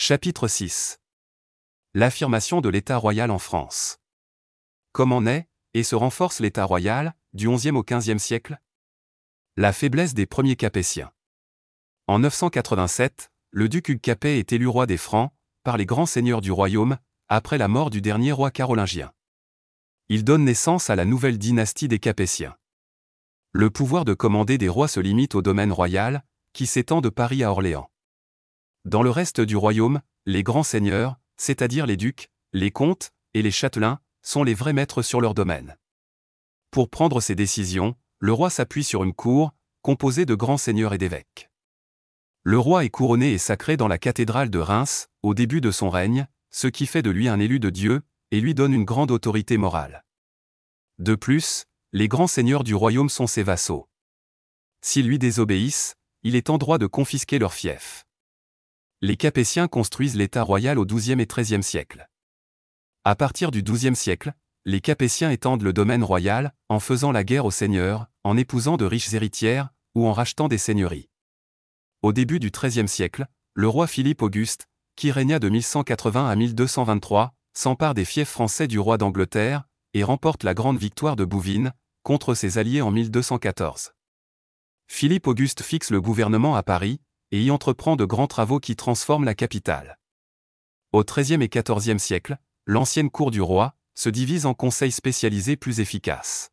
Chapitre 6. L'affirmation de l'État royal en France. Comment naît et se renforce l'État royal, du XIe au XVe siècle? La faiblesse des premiers Capétiens. En 987, le duc Hugues Capet est élu roi des Francs, par les grands seigneurs du royaume, après la mort du dernier roi carolingien. Il donne naissance à la nouvelle dynastie des Capétiens. Le pouvoir de commander des rois se limite au domaine royal, qui s'étend de Paris à Orléans. Dans le reste du royaume, les grands seigneurs, c'est-à-dire les ducs, les comtes et les châtelains, sont les vrais maîtres sur leur domaine. Pour prendre ses décisions, le roi s'appuie sur une cour, composée de grands seigneurs et d'évêques. Le roi est couronné et sacré dans la cathédrale de Reims, au début de son règne, ce qui fait de lui un élu de Dieu, et lui donne une grande autorité morale. De plus, les grands seigneurs du royaume sont ses vassaux. S'ils lui désobéissent, il est en droit de confisquer leurs fiefs. Les Capétiens construisent l'État royal au XIIe et XIIIe siècle. À partir du XIIe siècle, les Capétiens étendent le domaine royal, en faisant la guerre aux seigneurs, en épousant de riches héritières, ou en rachetant des seigneuries. Au début du XIIIe siècle, le roi Philippe Auguste, qui régna de 1180 à 1223, s'empare des fiefs français du roi d'Angleterre, et remporte la grande victoire de Bouvines, contre ses alliés en 1214. Philippe Auguste fixe le gouvernement à Paris, et y entreprend de grands travaux qui transforment la capitale. Au XIIIe et XIVe siècle, l'ancienne cour du roi se divise en conseils spécialisés plus efficaces.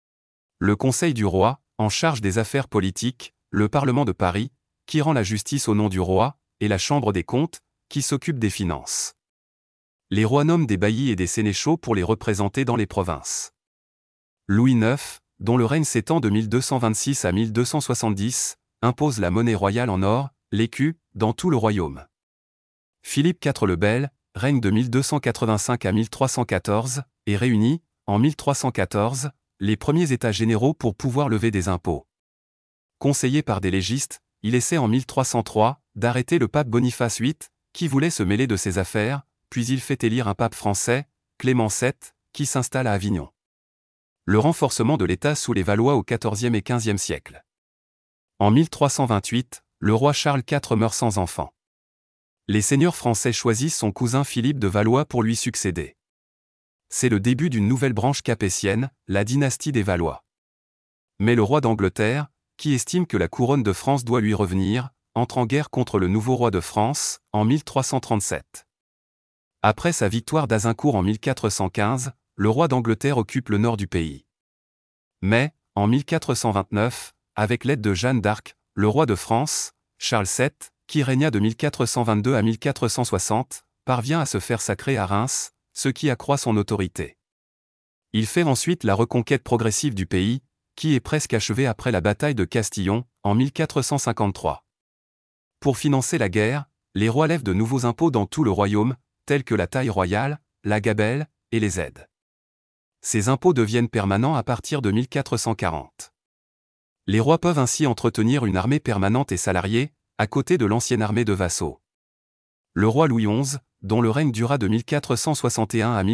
Le Conseil du roi, en charge des affaires politiques, le Parlement de Paris, qui rend la justice au nom du roi, et la Chambre des comptes, qui s'occupe des finances. Les rois nomment des baillis et des sénéchaux pour les représenter dans les provinces. Louis IX, dont le règne s'étend de 1226 à 1270, impose la monnaie royale en or, l'écu, dans tout le royaume. Philippe IV le Bel règne de 1285 à 1314, et réunit, en 1314, les premiers états généraux pour pouvoir lever des impôts. Conseillé par des légistes, il essaie en 1303 d'arrêter le pape Boniface VIII, qui voulait se mêler de ses affaires, puis il fait élire un pape français, Clément VII, qui s'installe à Avignon. Le renforcement de l'État sous les Valois au XIVe et XVe siècle. En 1328, le roi Charles IV meurt sans enfant. Les seigneurs français choisissent son cousin Philippe de Valois pour lui succéder. C'est le début d'une nouvelle branche capétienne, la dynastie des Valois. Mais le roi d'Angleterre, qui estime que la couronne de France doit lui revenir, entre en guerre contre le nouveau roi de France, en 1337. Après sa victoire d'Azincourt en 1415, le roi d'Angleterre occupe le nord du pays. Mais, en 1429, avec l'aide de Jeanne d'Arc, le roi de France, Charles VII, qui régna de 1422 à 1460, parvient à se faire sacrer à Reims, ce qui accroît son autorité. Il fait ensuite la reconquête progressive du pays, qui est presque achevée après la bataille de Castillon, en 1453. Pour financer la guerre, les rois lèvent de nouveaux impôts dans tout le royaume, tels que la taille royale, la gabelle, et les aides. Ces impôts deviennent permanents à partir de 1440. Les rois peuvent ainsi entretenir une armée permanente et salariée, à côté de l'ancienne armée de vassaux. Le roi Louis XI, dont le règne dura de 1461 à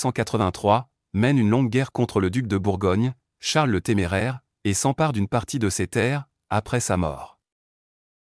1483, mène une longue guerre contre le duc de Bourgogne, Charles le Téméraire, et s'empare d'une partie de ses terres, après sa mort.